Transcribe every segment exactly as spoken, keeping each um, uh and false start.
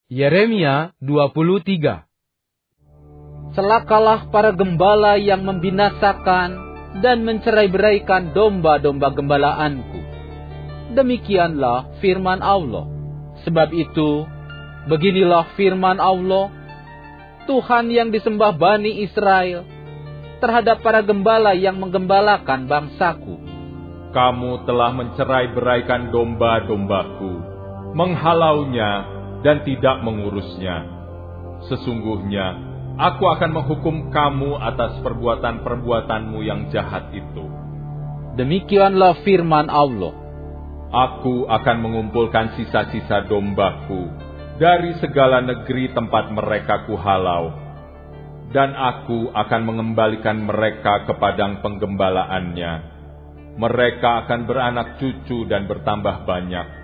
Yeremia dua puluh tiga. Celakalah para gembala yang membinasakan dan mencerai-beraikan domba-domba gembalaanku. Demikianlah firman Allah. Sebab itu, beginilah firman Allah, Tuhan yang disembah Bani Israel, terhadap para gembala yang menggembalakan bangsaku. Kamu telah mencerai-beraikan domba-dombaku, menghalaunya dan tidak mengurusnya. Sesungguhnya, aku akan menghukum kamu atas perbuatan-perbuatanmu yang jahat itu. Demikianlah firman Allah. Aku akan mengumpulkan sisa-sisa dombaku dari segala negeri tempat mereka kuhalau, dan aku akan mengembalikan mereka ke padang penggembalaannya. Mereka akan beranak cucu dan bertambah banyak.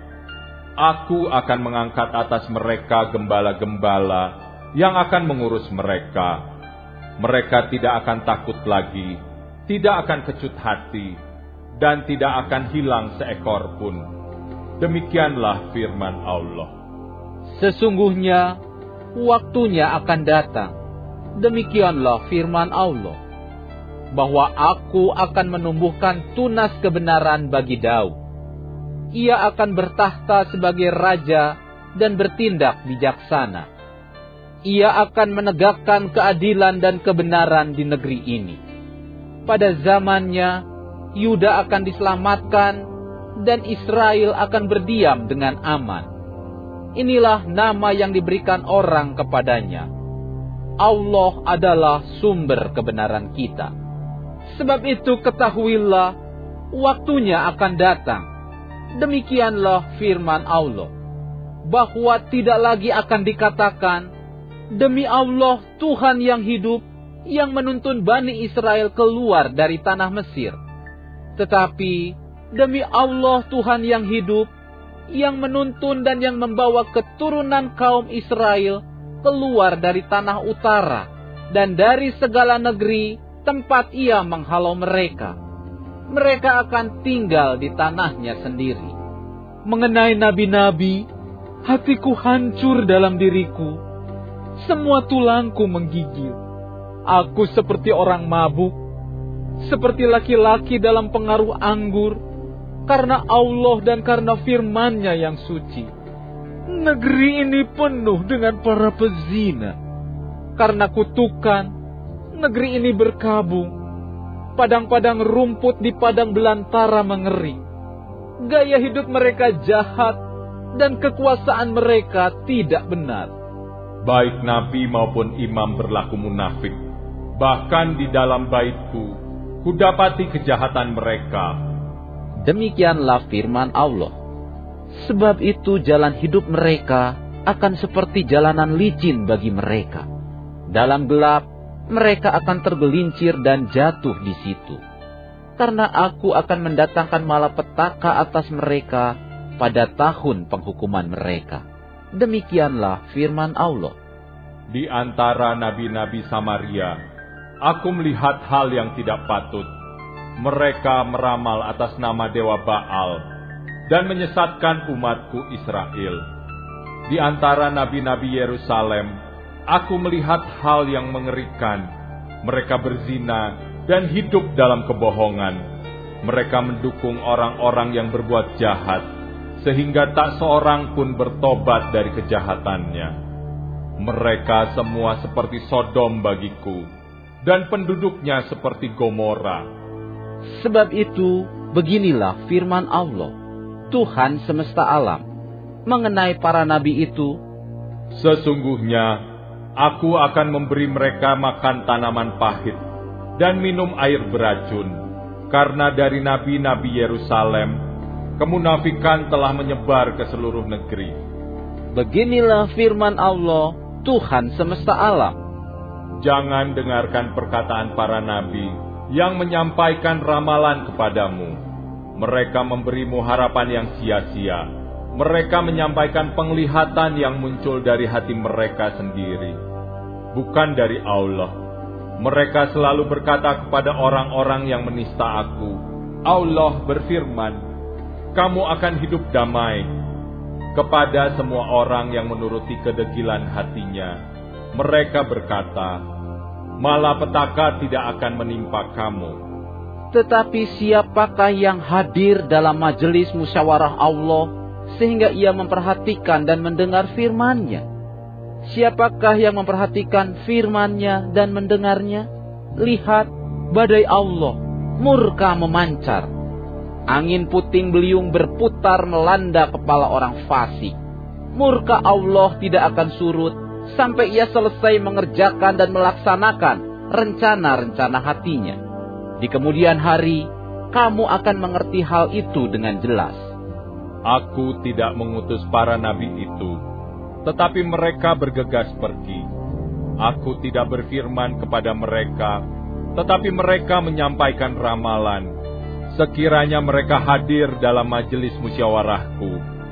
Aku akan mengangkat atas mereka gembala-gembala yang akan mengurus mereka. Mereka tidak akan takut lagi, tidak akan kecut hati, dan tidak akan hilang seekor pun. Demikianlah firman Allah. Sesungguhnya, waktunya akan datang. Demikianlah firman Allah, bahwa aku akan menumbuhkan tunas kebenaran bagi Daud. Ia akan bertahta sebagai raja dan bertindak bijaksana. Ia akan menegakkan keadilan dan kebenaran di negeri ini. Pada zamannya, Yuda akan diselamatkan dan Israel akan berdiam dengan aman. Inilah nama yang diberikan orang kepadanya. Allah adalah sumber kebenaran kita. Sebab itu ketahuilah, waktunya akan datang. Demikianlah firman Allah, bahwa tidak lagi akan dikatakan, demi Allah Tuhan yang hidup, yang menuntun Bani Israel keluar dari tanah Mesir. Tetapi, demi Allah Tuhan yang hidup, yang menuntun dan yang membawa keturunan kaum Israel keluar dari tanah utara, dan dari segala negeri tempat ia menghalau mereka. Mereka akan tinggal di tanahnya sendiri. Mengenai nabi-nabi, hatiku hancur dalam diriku. Semua tulangku menggigil. Aku seperti orang mabuk, seperti laki-laki dalam pengaruh anggur, karena Allah dan karena firman-Nya yang suci. Negeri ini penuh dengan para pezina. Karena kutukan, negeri ini berkabung. Padang-padang rumput di padang belantara mengering. Gaya hidup mereka jahat dan kekuasaan mereka tidak benar. Baik nabi maupun imam berlaku munafik. Bahkan di dalam baitku, kudapati kejahatan mereka. Demikianlah firman Allah. Sebab itu jalan hidup mereka akan seperti jalanan licin bagi mereka. Dalam gelap, mereka akan tergelincir dan jatuh di situ. Karena aku akan mendatangkan malapetaka atas mereka pada tahun penghukuman mereka. Demikianlah firman Allah. Di antara nabi-nabi Samaria, aku melihat hal yang tidak patut. Mereka meramal atas nama Dewa Baal dan menyesatkan umatku Israel. Di antara nabi-nabi Yerusalem, aku melihat hal yang mengerikan. Mereka berzina dan hidup dalam kebohongan. Mereka mendukung orang-orang yang berbuat jahat, sehingga tak seorang pun bertobat dari kejahatannya. Mereka semua seperti Sodom bagiku, dan penduduknya seperti Gomora. Sebab itu, beginilah firman Allah, Tuhan semesta alam, mengenai para nabi itu. Sesungguhnya, aku akan memberi mereka makan tanaman pahit dan minum air beracun, karena dari nabi-nabi Yerusalem, kemunafikan telah menyebar ke seluruh negeri. Beginilah firman Allah, Tuhan semesta alam. Jangan dengarkan perkataan para nabi yang menyampaikan ramalan kepadamu. Mereka memberimu harapan yang sia-sia. Mereka menyampaikan penglihatan yang muncul dari hati mereka sendiri, bukan dari Allah. Mereka selalu berkata kepada orang-orang yang menista aku, Allah berfirman, kamu akan hidup damai. Kepada semua orang yang menuruti kedegilan hatinya, mereka berkata, malapetaka tidak akan menimpa kamu. Tetapi siapakah yang hadir dalam majelis musyawarah Allah sehingga ia memperhatikan dan mendengar firman-Nya? Siapakah yang memperhatikan firman-Nya dan mendengarnya? Lihat, badai Allah, murka memancar. Angin puting beliung berputar melanda kepala orang fasik. Murka Allah tidak akan surut sampai ia selesai mengerjakan dan melaksanakan rencana-rencana hatinya. Di kemudian hari, kamu akan mengerti hal itu dengan jelas. Aku tidak mengutus para nabi itu, tetapi mereka bergegas pergi. Aku tidak berfirman kepada mereka, tetapi mereka menyampaikan ramalan. Sekiranya mereka hadir dalam majelis musyawarahku,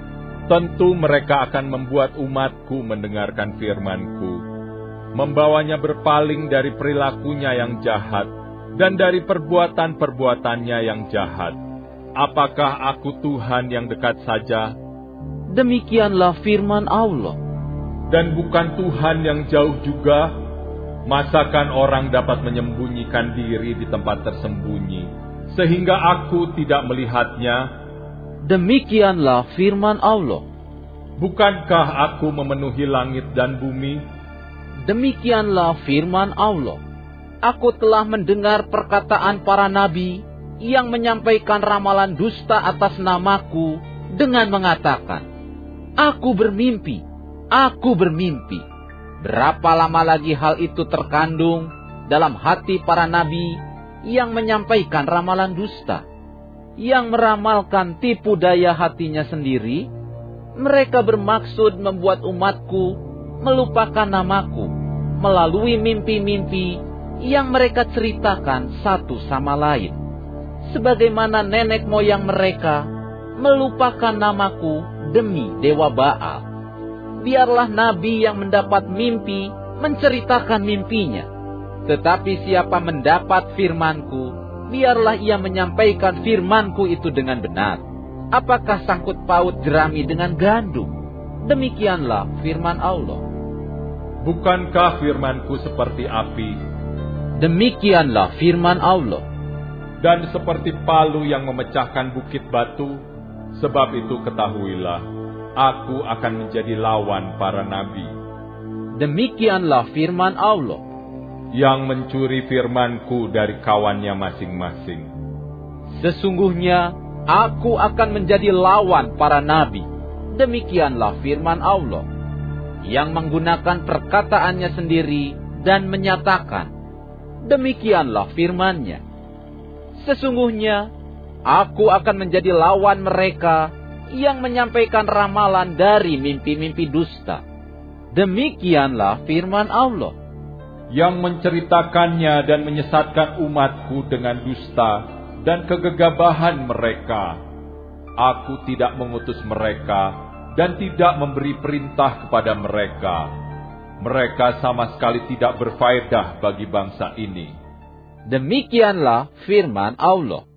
tentu mereka akan membuat umatku mendengarkan firmanku, membawanya berpaling dari perilakunya yang jahat dan dari perbuatan-perbuatannya yang jahat. Apakah aku Tuhan yang dekat saja? Demikianlah firman Allah. Dan bukan Tuhan yang jauh juga? Masakan orang dapat menyembunyikan diri di tempat tersembunyi sehingga aku tidak melihatnya? Demikianlah firman Allah. Bukankah aku memenuhi langit dan bumi? Demikianlah firman Allah. Aku telah mendengar perkataan para nabi yang menyampaikan ramalan dusta atas namaku dengan mengatakan, aku bermimpi, aku bermimpi. Berapa lama lagi hal itu terkandung dalam hati para nabi yang menyampaikan ramalan dusta, yang meramalkan tipu daya hatinya sendiri? Mereka bermaksud membuat umatku melupakan namaku melalui mimpi-mimpi yang mereka ceritakan satu sama lain. Sebagaimana nenek moyang mereka melupakan namaku demi dewa Baal. Biarlah nabi yang mendapat mimpi menceritakan mimpinya. Tetapi siapa mendapat firmanku, biarlah ia menyampaikan firmanku itu dengan benar. Apakah sangkut paut jerami dengan gandum? Demikianlah firman Allah. Bukankah firmanku seperti api? Demikianlah firman Allah. Dan seperti palu yang memecahkan bukit batu? Sebab itu ketahuilah, aku akan menjadi lawan para nabi. Demikianlah firman Allah. Yang mencuri firmanku dari kawannya masing-masing. Sesungguhnya aku akan menjadi lawan para nabi. Demikianlah firman Allah. Yang menggunakan perkataannya sendiri dan menyatakan, demikianlah firman-Nya. Sesungguhnya aku akan menjadi lawan mereka yang menyampaikan ramalan dari mimpi-mimpi dusta. Demikianlah firman Allah. Yang menceritakannya dan menyesatkan umatku dengan dusta dan kegegabahan mereka. Aku tidak mengutus mereka dan tidak memberi perintah kepada mereka. Mereka sama sekali tidak berfaedah bagi bangsa ini. Demikianlah firman Allah.